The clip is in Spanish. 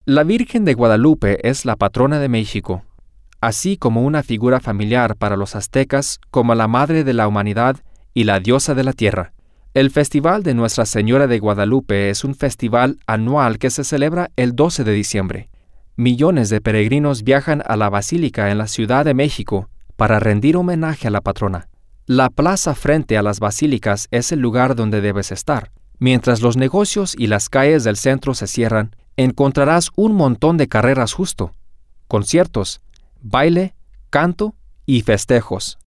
La Virgen de Guadalupe es la patrona de México, así como una figura familiar para los aztecas como la madre de la humanidad y la diosa de la tierra. El Festival de Nuestra Señora de Guadalupe es un festival anual que se celebra el 12 de diciembre. Millones de peregrinos viajan a la Basílica en la Ciudad de México para rendir homenaje a la patrona. La plaza frente a las basílicas es el lugar donde debes estar. Mientras los negocios y las calles del centro se cierran, encontrarás un montón de carreras justo, conciertos, baile, canto y festejos.